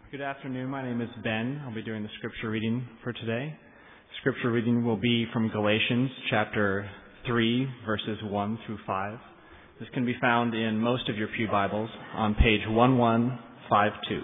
Good afternoon. My name is Ben. I'll be doing the scripture reading for today. Scripture reading will be from Galatians chapter 3, verses 1 through 5. This can be found in most of your pew Bibles on page 1152.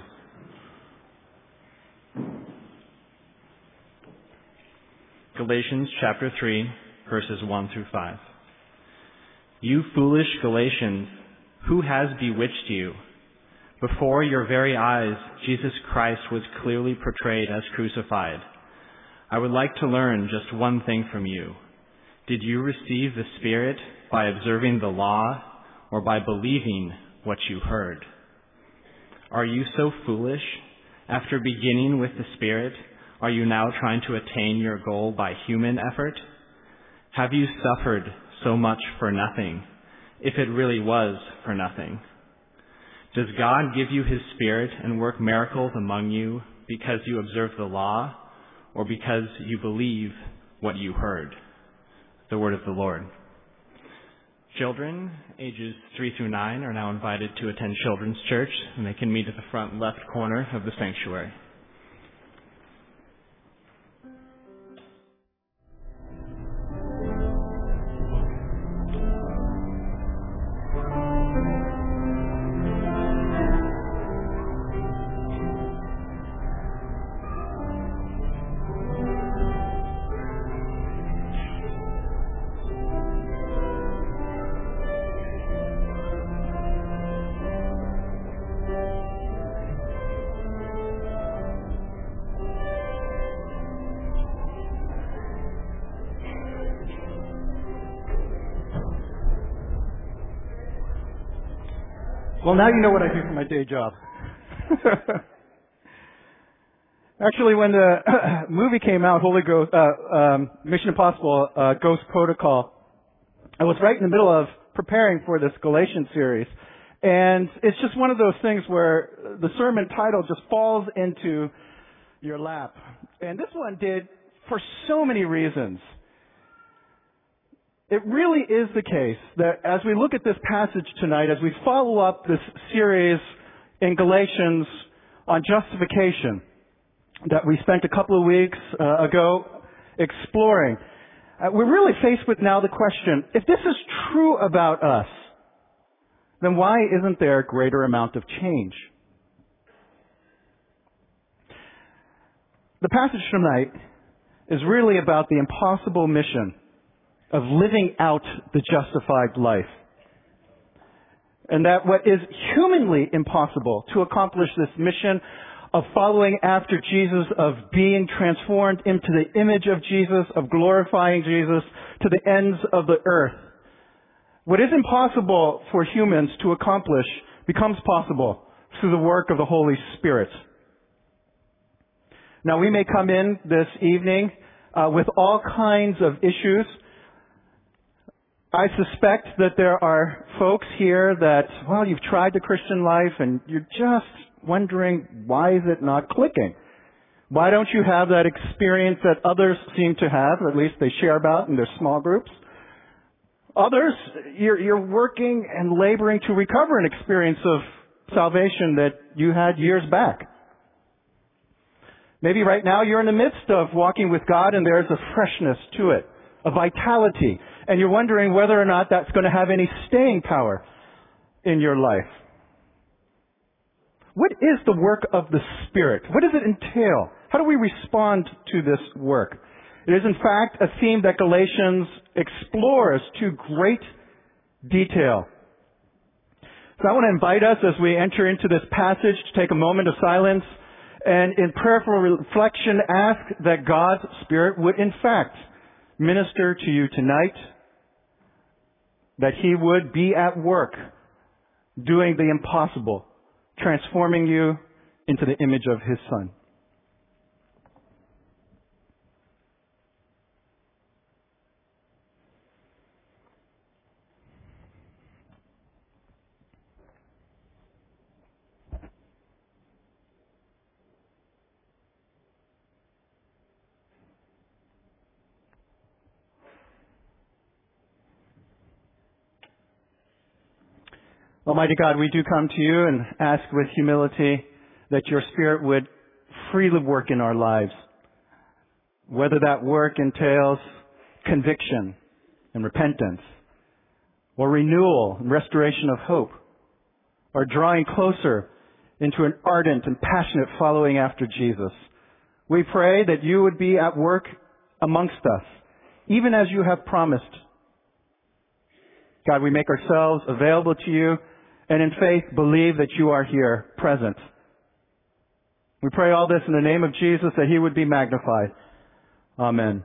Galatians chapter 3, verses 1 through 5. You foolish Galatians, who has bewitched you? Before your very eyes, Jesus Christ was clearly portrayed as crucified. I would like to learn just one thing from you. Did you receive the Spirit by observing the law or by believing what you heard? Are you so foolish? After beginning with the Spirit, are you now trying to attain your goal by human effort? Have you suffered so much for nothing, if it really was for nothing? Does God give you His Spirit and work miracles among you because you observe the law or because you believe what you heard? The word of the Lord. Children ages 3 through 9 are now invited to attend Children's Church, and they can meet at the front left corner of the sanctuary. Well, now you know what I do for my day job. Actually, when the movie came out, Mission Impossible, Ghost Protocol, I was right in the middle of preparing for this Galatians series. And it's just one of those things where the sermon title just falls into your lap. And this one did for so many reasons. It really is the case that as we look at this passage tonight, as we follow up this series in Galatians on justification that we spent a couple of weeks ago exploring, we're really faced with now the question, if this is true about us, then why isn't there a greater amount of change? The passage tonight is really about the impossible mission of living out the justified life. And that what is humanly impossible to accomplish this mission of following after Jesus, of being transformed into the image of Jesus, of glorifying Jesus to the ends of the earth. What is impossible for humans to accomplish becomes possible through the work of the Holy Spirit. Now we may come in this evening with all kinds of issues. I suspect that there are folks here that, well, you've tried the Christian life and you're just wondering, why is it not clicking? Why don't you have that experience that others seem to have, or at least they share about in their small groups? Others, you're working and laboring to recover an experience of salvation that you had years back. Maybe right now you're in the midst of walking with God and there's a freshness to it, a vitality. And you're wondering whether or not that's going to have any staying power in your life. What is the work of the Spirit? What does it entail? How do we respond to this work? It is in fact a theme that Galatians explores to great detail. So I want to invite us as we enter into this passage to take a moment of silence and in prayerful reflection ask that God's Spirit would in fact minister to you tonight, that He would be at work doing the impossible, transforming you into the image of His Son. Almighty God, we do come to you and ask with humility that your Spirit would freely work in our lives. Whether that work entails conviction and repentance, or renewal and restoration of hope, or drawing closer into an ardent and passionate following after Jesus. We pray that you would be at work amongst us, even as you have promised. God, we make ourselves available to you, and in faith believe that you are here, present. We pray all this in the name of Jesus, that he would be magnified. Amen.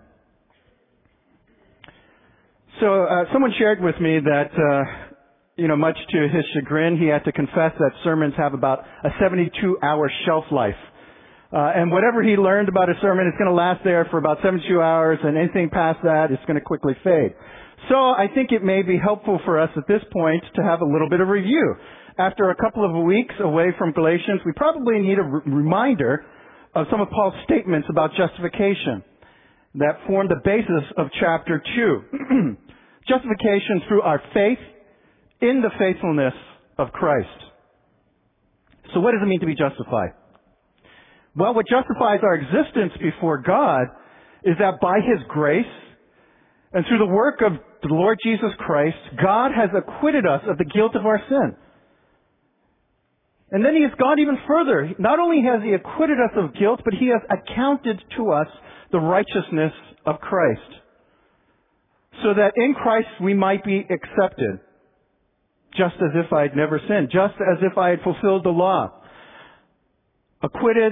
So someone shared with me that, much to his chagrin, he had to confess that sermons have about a 72-hour shelf life. And whatever he learned about a sermon is going to last there for about 72 hours, and anything past that is going to quickly fade. So I think it may be helpful for us at this point to have a little bit of review. After a couple of weeks away from Galatians, we probably need a reminder of some of Paul's statements about justification that form the basis of chapter 2. Justification through our faith in the faithfulness of Christ. So what does it mean to be justified? Well, what justifies our existence before God is that by His grace and through the work of the Lord Jesus Christ, God has acquitted us of the guilt of our sin. And then He has gone even further. Not only has He acquitted us of guilt, but He has accounted to us the righteousness of Christ, so that in Christ we might be accepted, just as if I had never sinned, just as if I had fulfilled the law. Acquitted,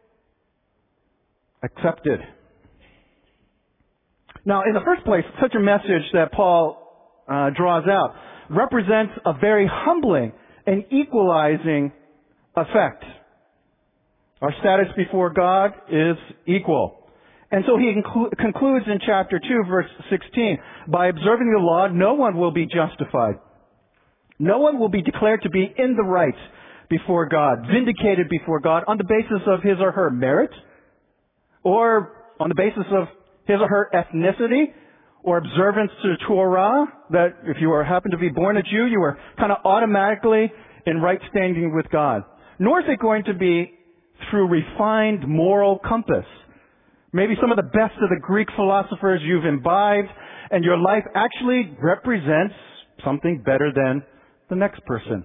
accepted. Now, in the first place, such a message that Paul draws out represents a very humbling and equalizing effect. Our status before God is equal. And so he concludes in chapter 2, verse 16, by observing the law, no one will be justified. No one will be declared to be in the right before God, vindicated before God on the basis of his or her merit, or on the basis of his or her ethnicity, or observance to Torah, that if you happen to be born a Jew, you are kind of automatically in right standing with God. Nor is it going to be through refined moral compass. Maybe some of the best of the Greek philosophers you've imbibed, and your life actually represents something better than the next person.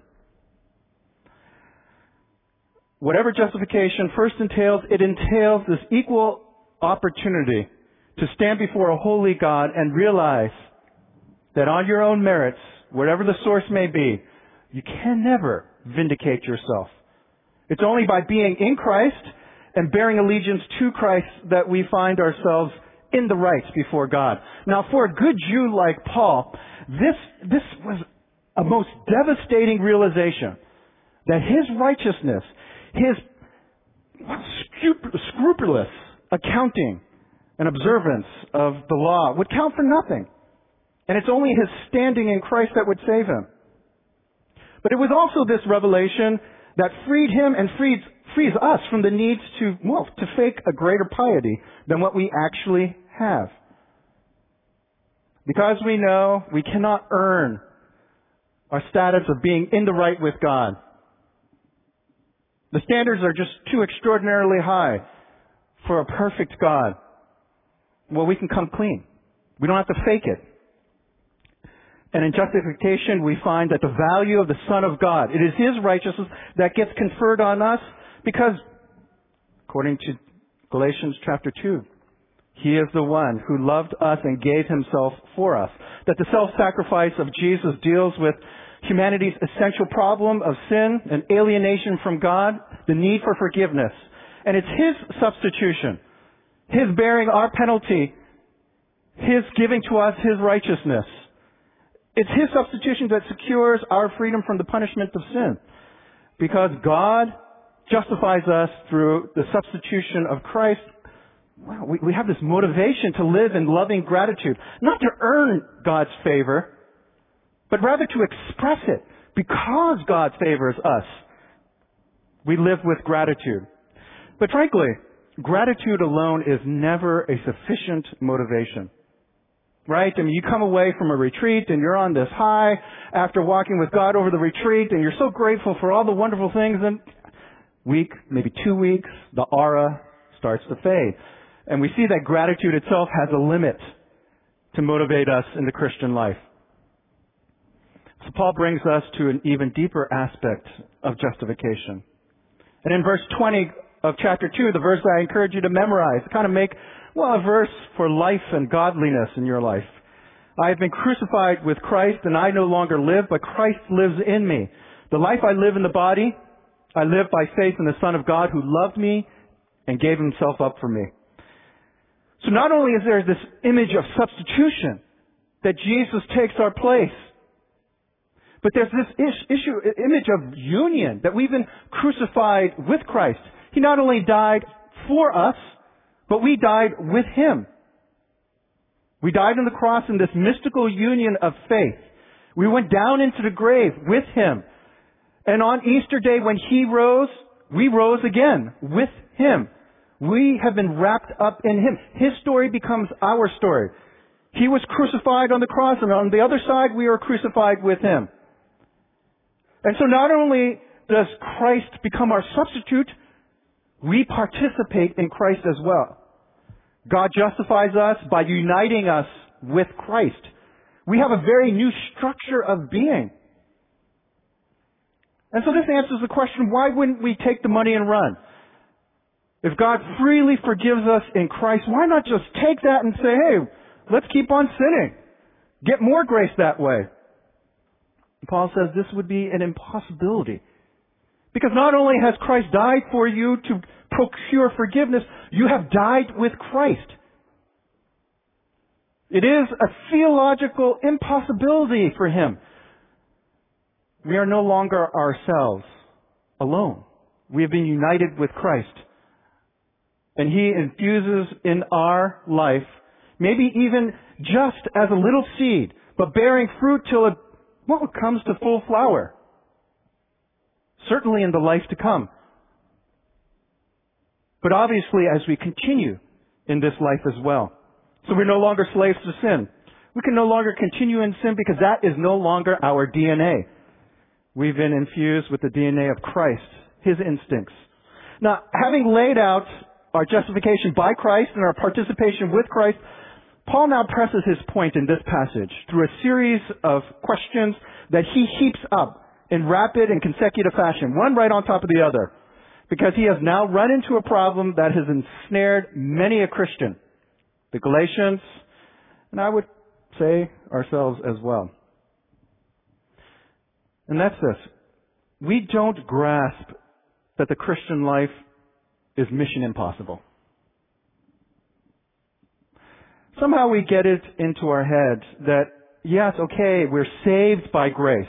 Whatever justification first entails, it entails this equal opportunity to stand before a holy God and realize that on your own merits, whatever the source may be, you can never vindicate yourself. It's only by being in Christ and bearing allegiance to Christ that we find ourselves in the right before God. Now, for a good Jew like Paul, this was a most devastating realization that his righteousness, his scrupulous accounting and observance of the law would count for nothing. And it's only his standing in Christ that would save him. But it was also this revelation that freed him and frees us from the need to fake a greater piety than what we actually have. Because we know we cannot earn our status of being in the right with God. The standards are just too extraordinarily high for a perfect God. Well, we can come clean. We don't have to fake it. And in justification, we find that the value of the Son of God, it is His righteousness that gets conferred on us because, according to Galatians chapter 2, He is the one who loved us and gave Himself for us. That the self-sacrifice of Jesus deals with humanity's essential problem of sin and alienation from God, the need for forgiveness. And it's His substitution, His bearing our penalty, His giving to us His righteousness. It's His substitution that secures our freedom from the punishment of sin. Because God justifies us through the substitution of Christ. Wow, we have this motivation to live in loving gratitude. Not to earn God's favor, but rather to express it. Because God favors us, we live with gratitude. But frankly, gratitude alone is never a sufficient motivation. Right? I mean, you come away from a retreat and you're on this high after walking with God over the retreat and you're so grateful for all the wonderful things, and week, maybe 2 weeks, the aura starts to fade. And we see that gratitude itself has a limit to motivate us in the Christian life. So Paul brings us to an even deeper aspect of justification. And in verse 20 of chapter 2, the verse I encourage you to memorize, kind of make, a verse for life and godliness in your life. I have been crucified with Christ, and I no longer live, but Christ lives in me. The life I live in the body, I live by faith in the Son of God who loved me and gave himself up for me. So not only is there this image of substitution, that Jesus takes our place, but there's this image of union, that we've been crucified with Christ. He not only died for us, but we died with him. We died on the cross in this mystical union of faith. We went down into the grave with him. And on Easter Day when he rose, we rose again with him. We have been wrapped up in him. His story becomes our story. He was crucified on the cross, and on the other side we are crucified with him. And so not only does Christ become our substitute, we participate in Christ as well. God justifies us by uniting us with Christ. We have a very new structure of being. And so this answers the question, why wouldn't we take the money and run? If God freely forgives us in Christ, why not just take that and say, hey, let's keep on sinning. Get more grace that way. Paul says this would be an impossibility. Because not only has Christ died for you to procure forgiveness, you have died with Christ. It is a theological impossibility for him. We are no longer ourselves alone. We have been united with Christ. And he infuses in our life, maybe even just as a little seed, but bearing fruit till it comes to full flower. Certainly in the life to come. But obviously as we continue in this life as well. So we're no longer slaves to sin. We can no longer continue in sin because that is no longer our DNA. We've been infused with the DNA of Christ, his instincts. Now, having laid out our justification by Christ and our participation with Christ, Paul now presses his point in this passage through a series of questions that he heaps up in rapid and consecutive fashion, one right on top of the other, because he has now run into a problem that has ensnared many a Christian, the Galatians, and I would say ourselves as well. And that's this. We don't grasp that the Christian life is mission impossible. Somehow we get it into our head that, yes, okay, we're saved by grace.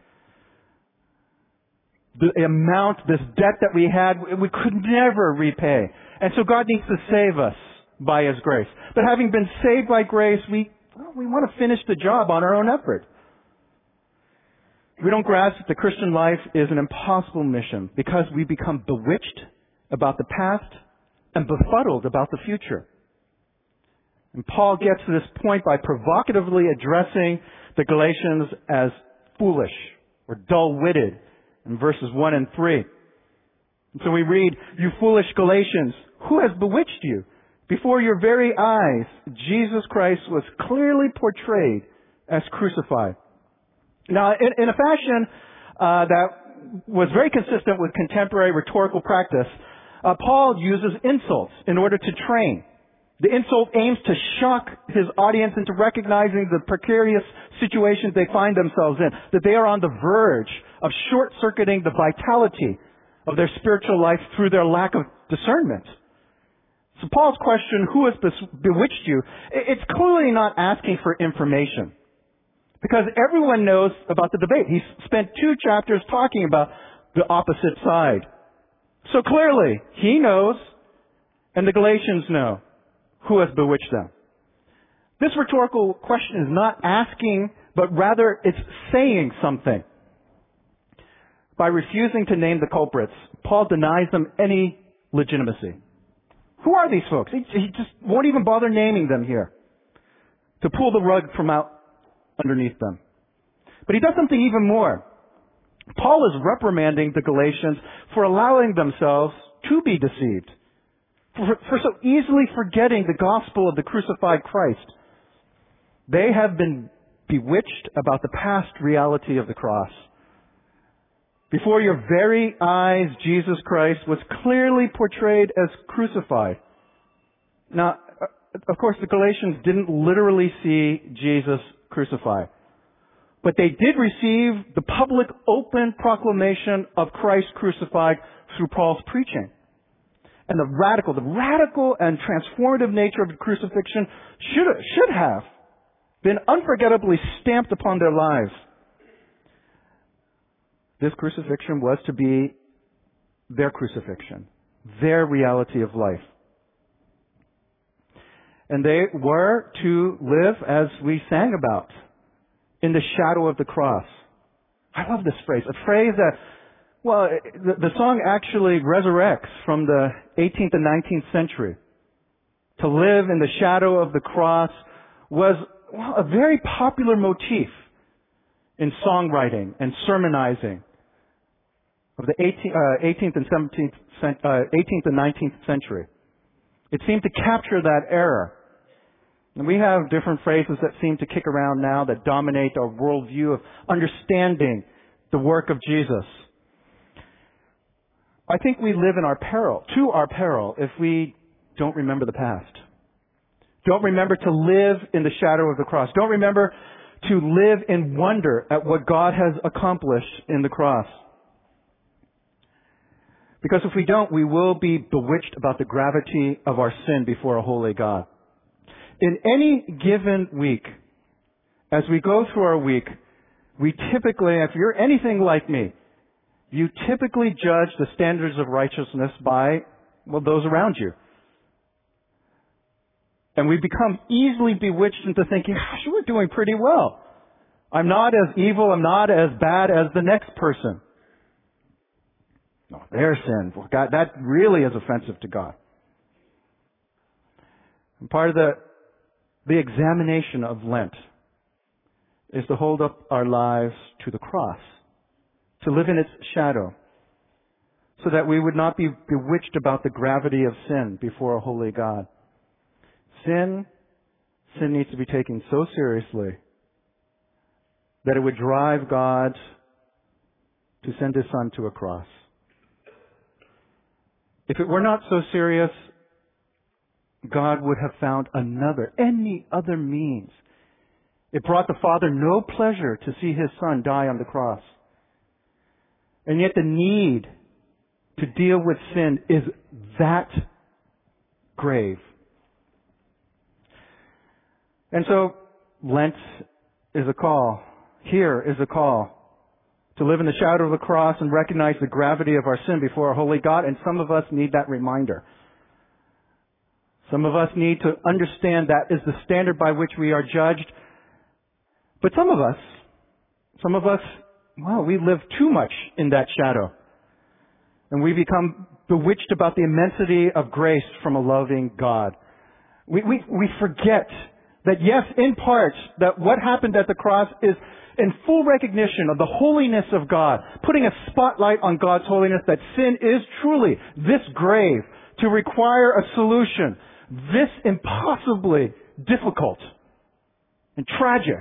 The amount, this debt that we had, we could never repay. And so God needs to save us by his grace. But having been saved by grace, we want to finish the job on our own effort. We don't grasp that the Christian life is an impossible mission because we become bewitched about the past and befuddled about the future. And Paul gets to this point by provocatively addressing the Galatians as foolish or dull-witted in verses 1 and 3. And so we read, "You foolish Galatians, who has bewitched you? Before your very eyes, Jesus Christ was clearly portrayed as crucified." Now, in a fashion that was very consistent with contemporary rhetorical practice, Paul uses insults in order to train. The insult aims to shock his audience into recognizing the precarious situations they find themselves in, that they are on the verge of short-circuiting the vitality of their spiritual life through their lack of discernment. So Paul's question, who has bewitched you, it's clearly not asking for information. Because everyone knows about the debate. He's spent 2 chapters talking about the opposite side. So clearly, he knows, and the Galatians know, who has bewitched them. This rhetorical question is not asking, but rather it's saying something. By refusing to name the culprits, Paul denies them any legitimacy. Who are these folks? He just won't even bother naming them here. To pull the rug from out underneath them. But he does something even more. Paul is reprimanding the Galatians for allowing themselves to be deceived, for so easily forgetting the gospel of the crucified Christ. They have been bewitched about the past reality of the cross. Before your very eyes, Jesus Christ was clearly portrayed as crucified. Now, of course, the Galatians didn't literally see Jesus crucified. But they did receive the public, open proclamation of Christ crucified through Paul's preaching. And the radical and transformative nature of the crucifixion should have been unforgettably stamped upon their lives. This crucifixion was to be their crucifixion, their reality of life. And they were to live, as we sang about, in the shadow of the cross. I love this phrase. A phrase that, well, the song actually resurrects from the 18th and 19th century. To live in the shadow of the cross was a very popular motif in songwriting and sermonizing of the 18th and 19th century. It seemed to capture that era. And we have different phrases that seem to kick around now that dominate our worldview of understanding the work of Jesus. I think we live in to our peril, if we don't remember the past. Don't remember to live in the shadow of the cross. Don't remember to live in wonder at what God has accomplished in the cross. Because if we don't, we will be bewitched about the gravity of our sin before a holy God. In any given week, as we go through our week, we typically, if you're anything like me, you typically judge the standards of righteousness by, those around you. And we become easily bewitched into thinking, gosh, we're doing pretty well. I'm not as evil, I'm not as bad as the next person. No, their sin. God, that really is offensive to God. And part of the examination of Lent is to hold up our lives to the cross, to live in its shadow, so that we would not be bewitched about the gravity of sin before a holy God. Sin needs to be taken so seriously that it would drive God to send His Son to a cross. If it were not so serious, God would have found any other means. It brought the Father no pleasure to see His Son die on the cross. And yet the need to deal with sin is that grave. And so, Lent is a call. Here is a call to live in the shadow of the cross and recognize the gravity of our sin before a holy God. And some of us need that reminder. Some of us need to understand that is the standard by which we are judged. But some of us, we live too much in that shadow. And we become bewitched about the immensity of grace from a loving God. We forget that yes, in part, that what happened at the cross is in full recognition of the holiness of God, putting a spotlight on God's holiness, that sin is truly this grave to require a solution, this impossibly difficult and tragic,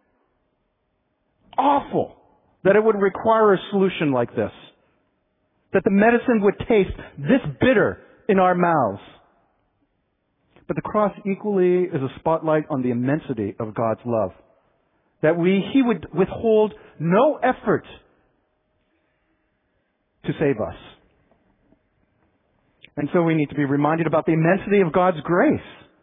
awful, that it would require a solution like this, that the medicine would taste this bitter in our mouths. But the cross equally is a spotlight on the immensity of God's love. That He would withhold no effort to save us. And so we need to be reminded about the immensity of God's grace.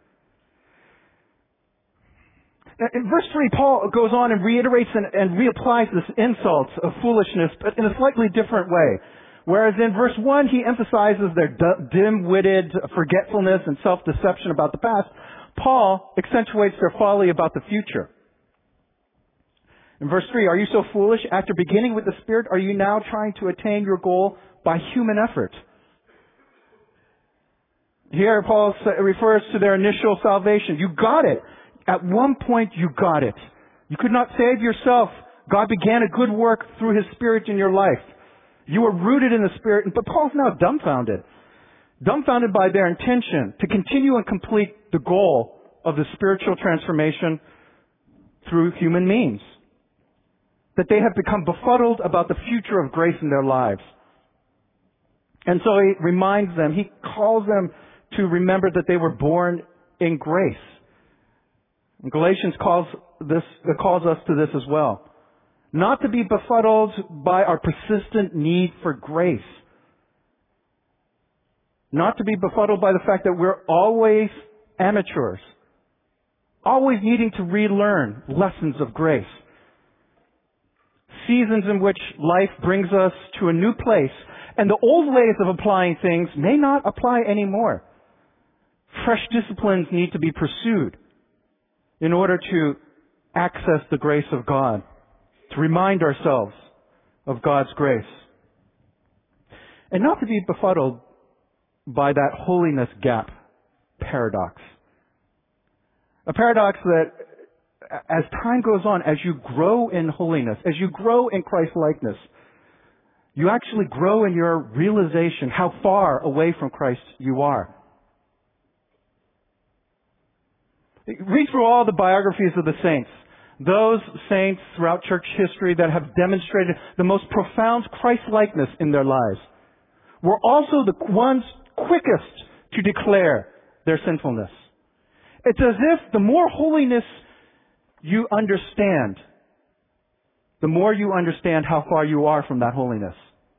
In verse 3, Paul goes on and reiterates and reapplies this insult of foolishness, but in a slightly different way. Whereas in verse 1, he emphasizes their dim-witted forgetfulness and self-deception about the past, Paul accentuates their folly about the future. In verse 3, are you so foolish? After beginning with the Spirit, are you now trying to attain your goal by human effort? Here, Paul refers to their initial salvation. You got it. At one point, you got it. You could not save yourself God began a good work through His Spirit in your life. You were rooted in the Spirit, but Paul's now dumbfounded. Dumbfounded by their intention to continue and complete the goal of the spiritual transformation through human means. That they have become befuddled about the future of grace in their lives. And so he reminds them, he calls them to remember that they were born in grace. And Galatians calls us to this as well. Not to be befuddled by our persistent need for grace. Not to be befuddled by the fact that we're always amateurs. Always needing to relearn lessons of grace. Seasons in which life brings us to a new place, and the old ways of applying things may not apply anymore. Fresh disciplines need to be pursued in order to access the grace of God, to remind ourselves of God's grace. And not to be befuddled by that holiness gap paradox. A paradox that as time goes on, as you grow in holiness, as you grow in Christ-likeness, you actually grow in your realization how far away from Christ you are. Read through all the biographies of the saints. Those saints throughout church history that have demonstrated the most profound Christ-likeness in their lives were also the ones quickest to declare their sinfulness. It's as if the more holiness you understand, the more you understand how far you are from that holiness.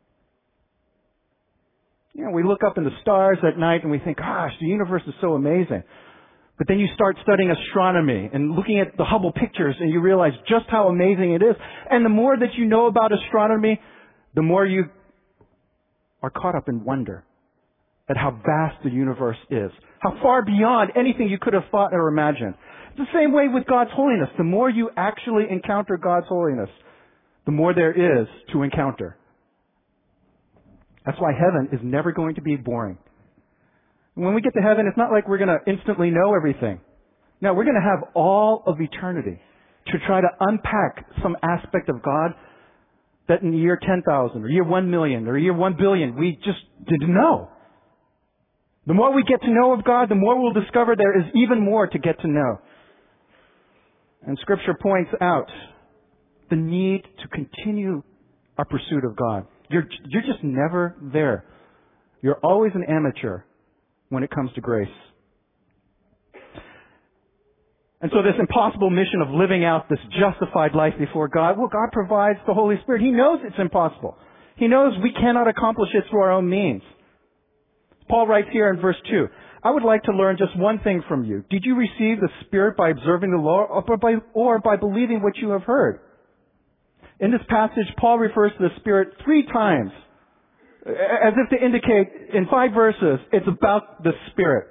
You know, we look up in the stars at night and we think, gosh, the universe is so amazing. But then you start studying astronomy and looking at the Hubble pictures and you realize just how amazing it is. And the more that you know about astronomy, the more you are caught up in wonder at how vast the universe is. How far beyond anything you could have thought or imagined. It's the same way with God's holiness. The more you actually encounter God's holiness, the more there is to encounter. That's why heaven is never going to be boring. When we get to heaven, it's not like we're going to instantly know everything. No, we're going to have all of eternity to try to unpack some aspect of God that in the year 10,000 or year 1 million or year 1 billion, we just didn't know. The more we get to know of God, the more we'll discover there is even more to get to know. And Scripture points out the need to continue our pursuit of God. You're just never there. You're always an amateur when it comes to grace. And so this impossible mission of living out this justified life before God, well, God provides the Holy Spirit. He knows it's impossible. He knows we cannot accomplish it through our own means. Paul writes here in verse 2, I would like to learn just one thing from you. Did you receive the Spirit by observing the law or by believing what you have heard? In this passage, Paul refers to the Spirit 3 times, as if to indicate in 5 verses, it's about the Spirit.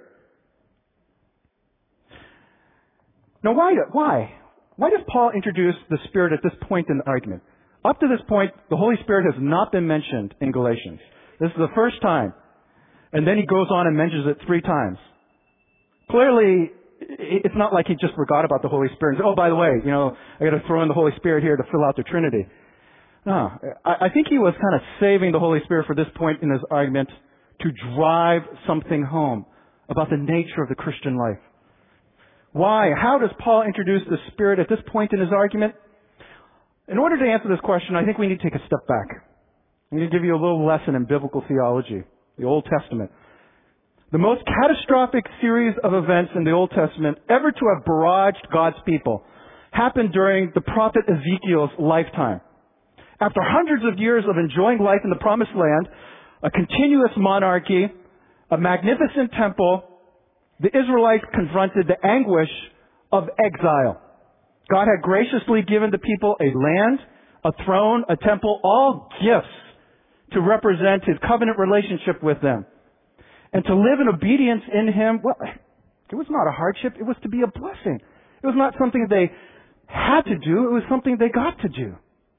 Now why? Why does Paul introduce the Spirit at this point in the argument? Up to this point, the Holy Spirit has not been mentioned in Galatians. This is the first time. And then he goes on and mentions it 3 times. Clearly, it's not like he just forgot about the Holy Spirit and said, oh, by the way, I got to throw in the Holy Spirit here to fill out the Trinity. No, I think he was kind of saving the Holy Spirit for this point in his argument to drive something home about the nature of the Christian life. Why? How does Paul introduce the Spirit at this point in his argument? In order to answer this question, I think we need to take a step back. I'm going to give you a little lesson in biblical theology. The Old Testament. The most catastrophic series of events in the Old Testament ever to have barraged God's people happened during the prophet Ezekiel's lifetime. After hundreds of years of enjoying life in the Promised Land, a continuous monarchy, a magnificent temple, the Israelites confronted the anguish of exile. God had graciously given the people a land, a throne, a temple, all gifts to represent His covenant relationship with them. And to live in obedience in Him, well, it was not a hardship. It was to be a blessing. It was not something they had to do. It was something they got to do.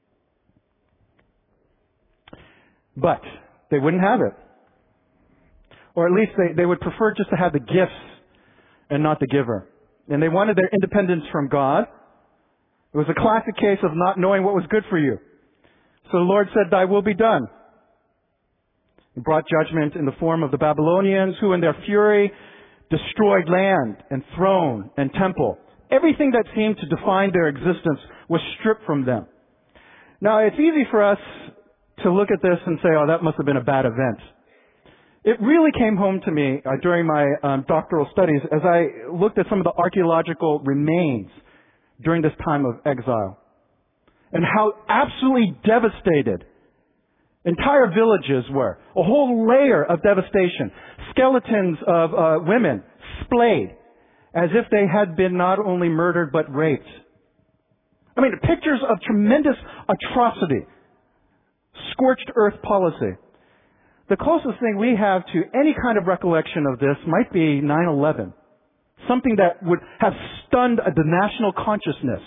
But they wouldn't have it. Or at least they would prefer just to have the gifts and not the giver. And they wanted their independence from God. It was a classic case of not knowing what was good for you. So the Lord said, "Thy will be done." He brought judgment in the form of the Babylonians, who in their fury destroyed land and throne and temple. Everything that seemed to define their existence was stripped from them. Now, it's easy for us to look at this and say, "Oh, that must have been a bad event." It really came home to me during my doctoral studies as I looked at some of the archaeological remains during this time of exile, and how absolutely devastated entire villages were. A whole layer of devastation. Skeletons of women splayed as if they had been not only murdered but raped. I mean, pictures of tremendous atrocity. Scorched earth policy. The closest thing we have to any kind of recollection of this might be 9/11. Something that would have stunned the national consciousness.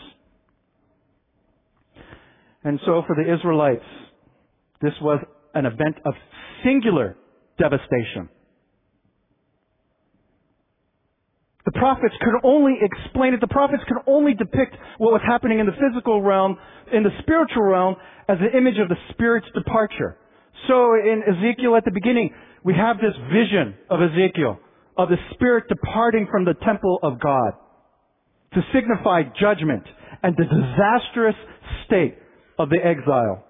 And so for the Israelites, this was an event of singular devastation. The prophets could only explain it. The prophets could only depict what was happening in the physical realm, in the spiritual realm, as the image of the Spirit's departure. So in Ezekiel at the beginning, we have this vision of Ezekiel, of the Spirit departing from the temple of God to signify judgment and the disastrous state of the exile.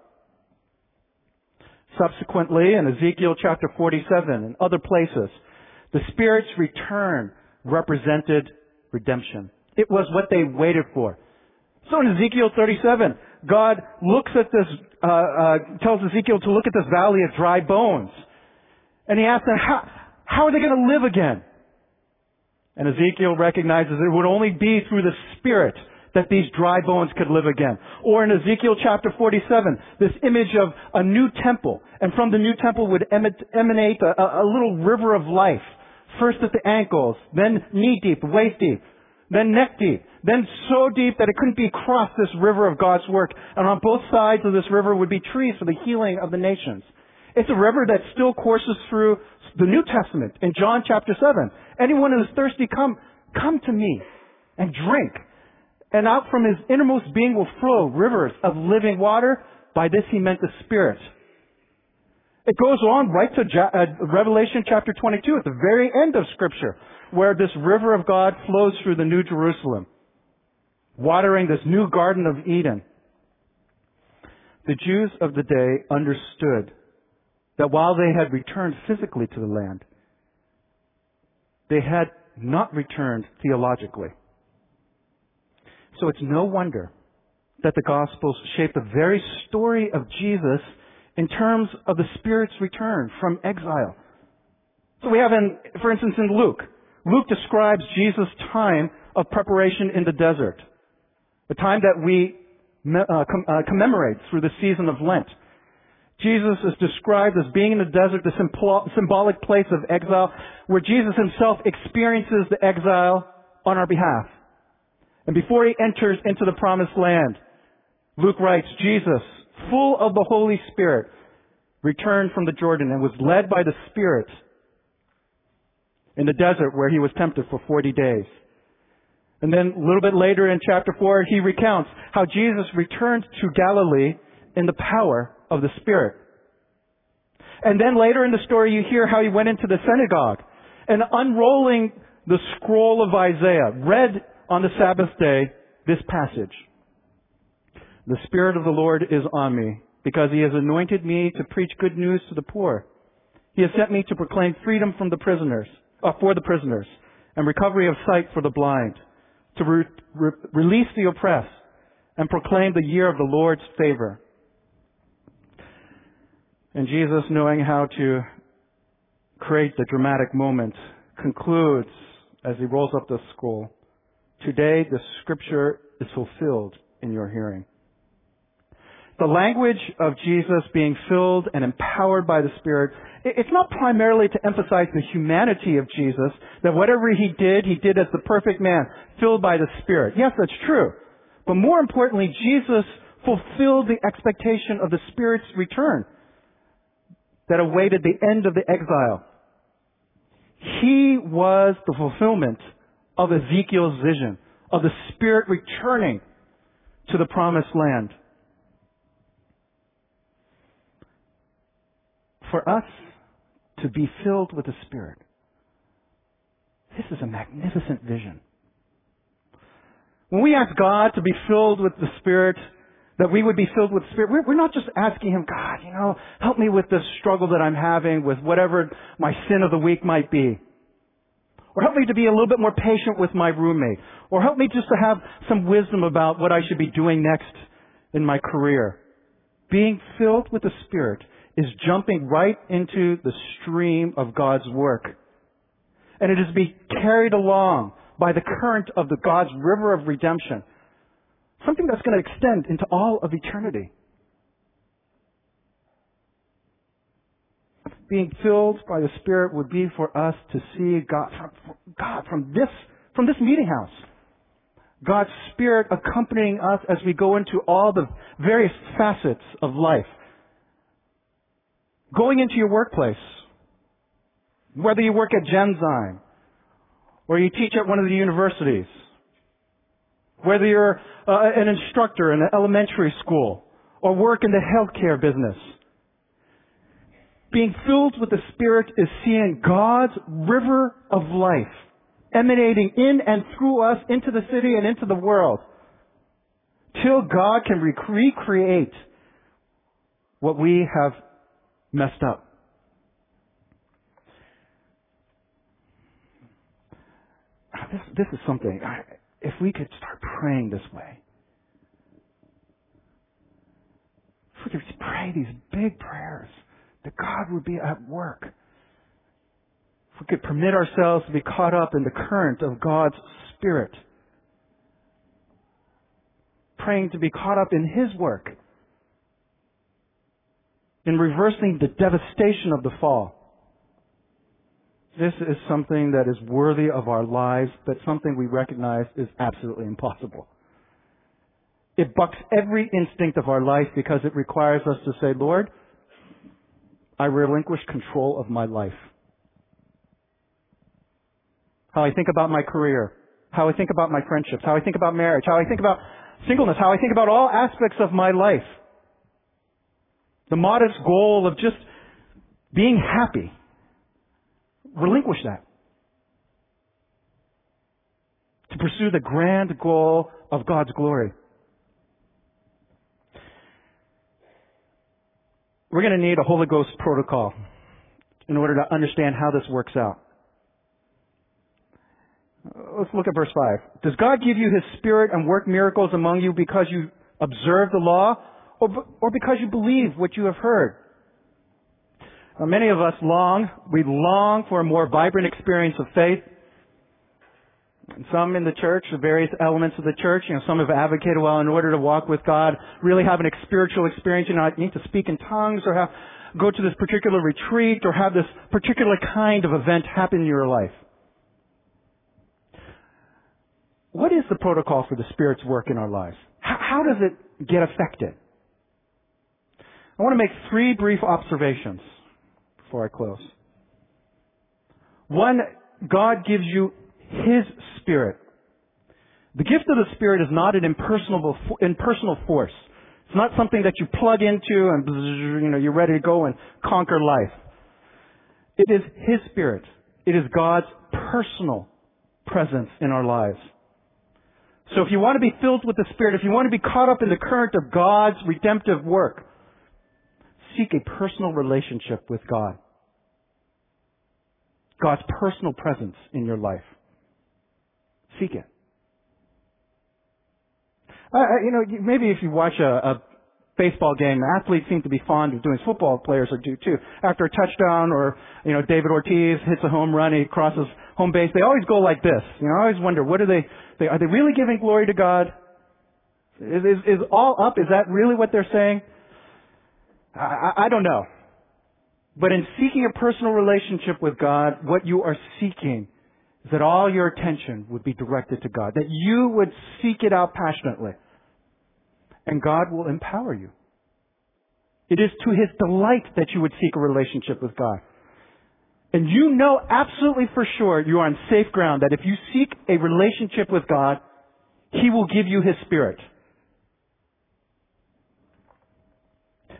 Subsequently, in Ezekiel chapter 47 and other places, the Spirit's return represented redemption. It was what they waited for. So in Ezekiel 37, God looks at this, tells Ezekiel to look at this valley of dry bones. And he asks them, how are they going to live again? And Ezekiel recognizes it would only be through the Spirit that these dry bones could live again. Or in Ezekiel chapter 47, this image of a new temple. And from the new temple would emanate a little river of life. First at the ankles, then knee deep, waist deep, then neck deep, then so deep that it couldn't be crossed, this river of God's work. And on both sides of this river would be trees for the healing of the nations. It's a river that still courses through the New Testament in John chapter 7. Anyone who is thirsty, come to me and drink. And out from his innermost being will flow rivers of living water. By this he meant the Spirit. It goes on right to Revelation chapter 22 at the very end of Scripture, where this river of God flows through the New Jerusalem, watering this new Garden of Eden. The Jews of the day understood that while they had returned physically to the land, they had not returned theologically. So it's no wonder that the Gospels shape the very story of Jesus in terms of the Spirit's return from exile. So we have, for instance, in Luke. Luke describes Jesus' time of preparation in the desert, a time that we commemorate through the season of Lent. Jesus is described as being in the desert, the symbolic place of exile, where Jesus himself experiences the exile on our behalf. And before he enters into the promised land, Luke writes, Jesus, full of the Holy Spirit, returned from the Jordan and was led by the Spirit in the desert where he was tempted for 40 days. And then a little bit later in chapter 4, he recounts how Jesus returned to Galilee in the power of the Spirit. And then later in the story, you hear how he went into the synagogue and unrolling the scroll of Isaiah, read on the Sabbath day this passage. The Spirit of the Lord is on me, because he has anointed me to preach good news to the poor. He has sent me to proclaim freedom for the prisoners, and recovery of sight for the blind, to release the oppressed, and proclaim the year of the Lord's favor. And Jesus, knowing how to create the dramatic moment, concludes as he rolls up the scroll, "Today the Scripture is fulfilled in your hearing." The language of Jesus being filled and empowered by the Spirit, it's not primarily to emphasize the humanity of Jesus, that whatever he did as the perfect man, filled by the Spirit. Yes, that's true. But more importantly, Jesus fulfilled the expectation of the Spirit's return that awaited the end of the exile. He was the fulfillment of Ezekiel's vision, of the Spirit returning to the promised land. For us to be filled with the Spirit, this is a magnificent vision. When we ask God to be filled with the Spirit, that we would be filled with the Spirit, we're not just asking Him, God, help me with this struggle that I'm having with whatever my sin of the week might be. Or help me to be a little bit more patient with my roommate. Or help me just to have some wisdom about what I should be doing next in my career. Being filled with the Spirit is jumping right into the stream of God's work. And it is being carried along by the current of the God's river of redemption. Something that's going to extend into all of eternity. Being filled by the Spirit would be for us to see God from this meeting house. God's Spirit accompanying us as we go into all the various facets of life. Going into your workplace, whether you work at Genzyme, or you teach at one of the universities, whether you're an instructor in an elementary school, or work in the healthcare business. Being filled with the Spirit is seeing God's river of life emanating in and through us into the city and into the world, till God can recreate what we have messed up. This is something, if we could start praying this way, if we could pray these big prayers, that God would be at work. If we could permit ourselves to be caught up in the current of God's Spirit, praying to be caught up in His work, in reversing the devastation of the fall. This is something that is worthy of our lives, but something we recognize is absolutely impossible. It bucks every instinct of our life because it requires us to say, Lord, I relinquish control of my life. How I think about my career, how I think about my friendships, how I think about marriage, how I think about singleness, how I think about all aspects of my life. The modest goal of just being happy. Relinquish that. To pursue the grand goal of God's glory. We're going to need a Holy Ghost protocol in order to understand how this works out. Let's look at verse 5. Does God give you His Spirit and work miracles among you because you observe the law or because you believe what you have heard? Now, many of us long for a more vibrant experience of faith. And some in the church, the various elements of the church, some have advocated, well, in order to walk with God, really have a spiritual experience, you need to speak in tongues or go to this particular retreat or have this particular kind of event happen in your life. What is the protocol for the Spirit's work in our lives? How does it get affected? I want to make 3 brief observations before I close. 1, God gives you His Spirit. The gift of the Spirit is not an impersonal force. It's not something that you plug into and you're ready to go and conquer life. It is His Spirit. It is God's personal presence in our lives. So if you want to be filled with the Spirit, if you want to be caught up in the current of God's redemptive work, seek a personal relationship with God. God's personal presence in your life. Seek it. Maybe if you watch a baseball game, athletes seem to be fond of doing, football players do too. After a touchdown or, David Ortiz hits a home run, he crosses home base, they always go like this. I always wonder, are they really giving glory to God? Is all up? Is that really what they're saying? I don't know. But in seeking a personal relationship with God, what you are seeking is that all your attention would be directed to God, that you would seek it out passionately. And God will empower you. It is to His delight that you would seek a relationship with God. And you know absolutely for sure you are on safe ground that if you seek a relationship with God, He will give you His Spirit.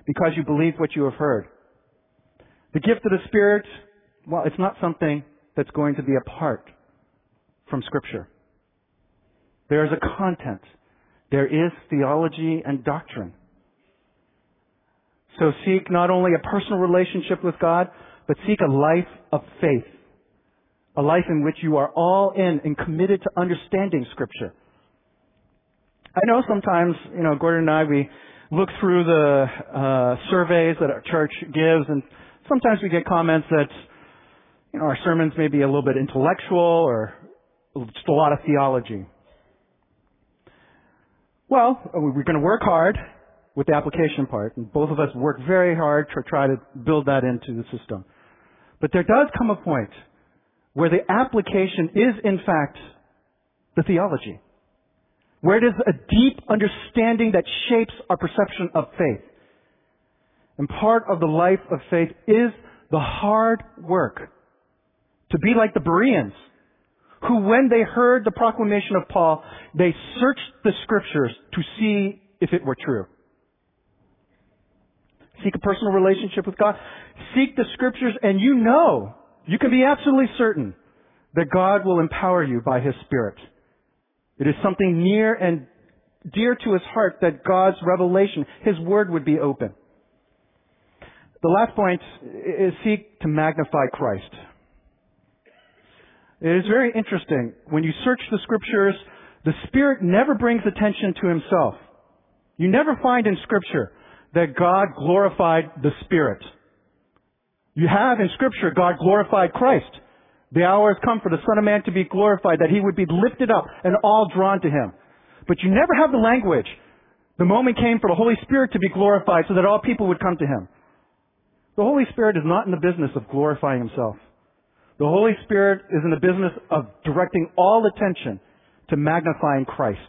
because you believe what you have heard. The gift of the Spirit, well, it's not something that's going to be apart from Scripture. There is a content. There is theology and doctrine. So seek not only a personal relationship with God, but seek a life of faith. A life in which you are all in and committed to understanding Scripture. I know sometimes, Gordon and I, we look through the surveys that our church gives, and sometimes we get comments that, our sermons may be a little bit intellectual or just a lot of theology. Well, we're going to work hard with the application part, and both of us work very hard to try to build that into the system. But there does come a point where the application is, in fact, the theology. Where it is a deep understanding that shapes our perception of faith. And part of the life of faith is the hard work to be like the Bereans, who when they heard the proclamation of Paul, they searched the Scriptures to see if it were true. Seek a personal relationship with God. Seek the Scriptures, and you can be absolutely certain that God will empower you by His Spirit. It is something near and dear to His heart that God's revelation, His Word, would be open. The last point is seek to magnify Christ. It is very interesting. When you search the Scriptures, the Spirit never brings attention to Himself. You never find in Scripture that God glorified the Spirit. You have in Scripture God glorified Christ. The hour has come for the Son of Man to be glorified, that He would be lifted up and all drawn to Him. But you never have the language. The moment came for the Holy Spirit to be glorified so that all people would come to Him. The Holy Spirit is not in the business of glorifying Himself. The Holy Spirit is in the business of directing all attention to magnifying Christ.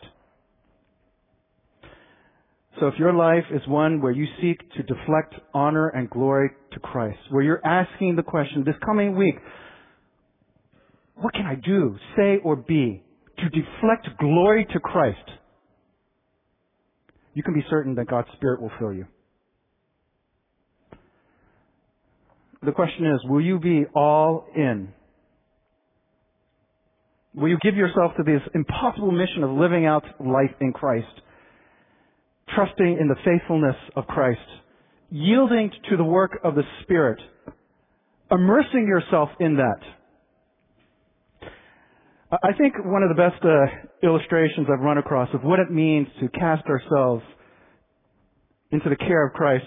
So if your life is one where you seek to deflect honor and glory to Christ, where you're asking the question this coming week, what can I do, say, or be to deflect glory to Christ? You can be certain that God's Spirit will fill you. The question is, will you be all in? Will you give yourself to this impossible mission of living out life in Christ? Trusting in the faithfulness of Christ, yielding to the work of the Spirit, immersing yourself in that. I think one of the best illustrations I've run across of what it means to cast ourselves into the care of Christ,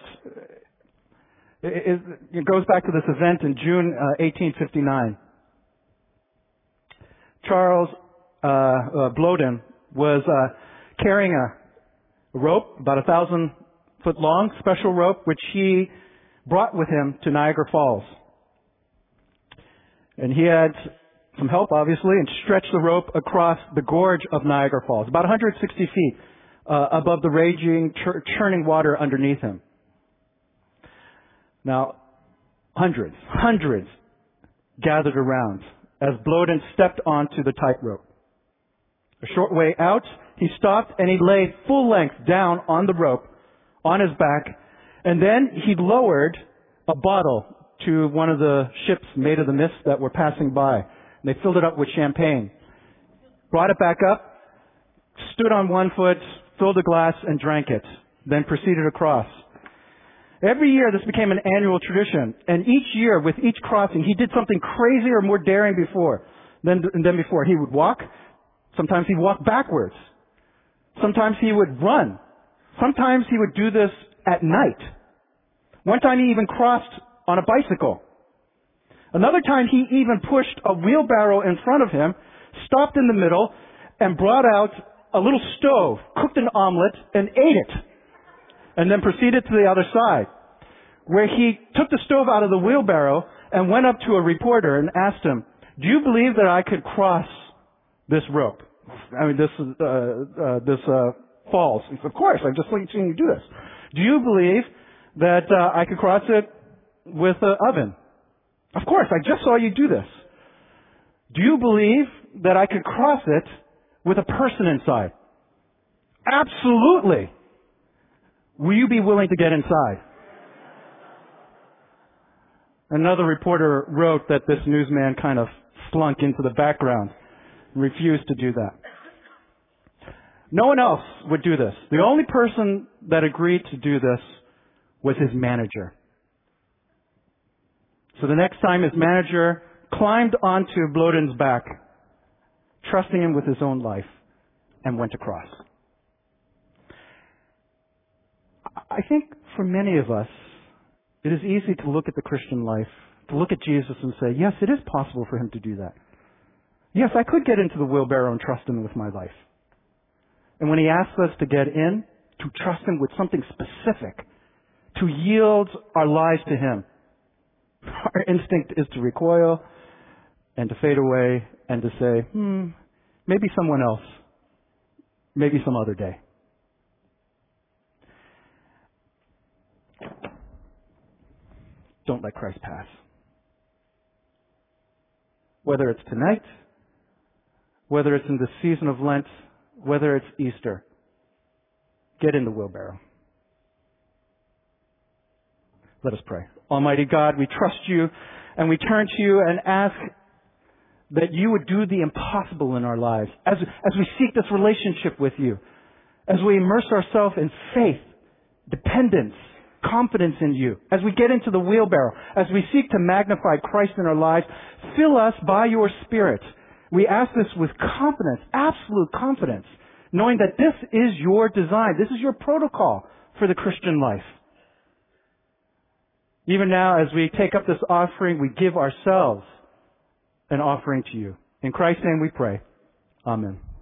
it goes back to this event in June 1859. Charles Blodin was carrying a rope, about 1,000 foot long, special rope, which he brought with him to Niagara Falls. And he had some help, obviously, and stretched the rope across the gorge of Niagara Falls, about 160 feet above the raging, churning water underneath him. Now, hundreds gathered around as Blodin stepped onto the tightrope. A short way out, he stopped and he lay full length down on the rope, on his back, and then he lowered a bottle to one of the ships made of the mist that were passing by. And they filled it up with champagne. Brought it back up, stood on one foot, filled a glass, and drank it. Then proceeded across. Every year this became an annual tradition. And each year, with each crossing, he did something crazier or more daring than before. He would walk. Sometimes he'd walk backwards. Sometimes he would run. Sometimes he would do this at night. One time he even crossed on a bicycle. Another time he even pushed a wheelbarrow in front of him, stopped in the middle, and brought out a little stove, cooked an omelet, and ate it. And then proceeded to the other side, where he took the stove out of the wheelbarrow and went up to a reporter and asked him, "Do you believe that I could cross this rope? This falls?" He said, "Of course, I've just seen you do this." "Do you believe that I could cross it with an oven?" "Of course, I just saw you do this." "Do you believe that I could cross it with a person inside?" "Absolutely." "Will you be willing to get inside?" Another reporter wrote that this newsman kind of slunk into the background and refused to do that. No one else would do this. The only person that agreed to do this was his manager. So the next time his manager climbed onto Bloden's back, trusting him with his own life, and went across. I think for many of us, it is easy to look at the Christian life, to look at Jesus and say, yes, it is possible for him to do that. Yes, I could get into the wheelbarrow and trust him with my life. And when he asks us to get in, to trust him with something specific, to yield our lives to him, our instinct is to recoil and to fade away and to say, maybe someone else, maybe some other day. Don't let Christ pass. Whether it's tonight, whether it's in the season of Lent, whether it's Easter, get in the wheelbarrow. Let us pray. Almighty God, we trust you and we turn to you and ask that you would do the impossible in our lives as we seek this relationship with you, as we immerse ourselves in faith, dependence, confidence in you, as we get into the wheelbarrow, as we seek to magnify Christ in our lives. Fill us by your Spirit. We ask this with confidence, absolute confidence, knowing that this is your design. This is your protocol for the Christian life. Even now, as we take up this offering, we give ourselves an offering to you. In Christ's name we pray. Amen.